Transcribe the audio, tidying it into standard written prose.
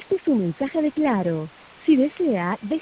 Este es un mensaje de Claro. Si desea,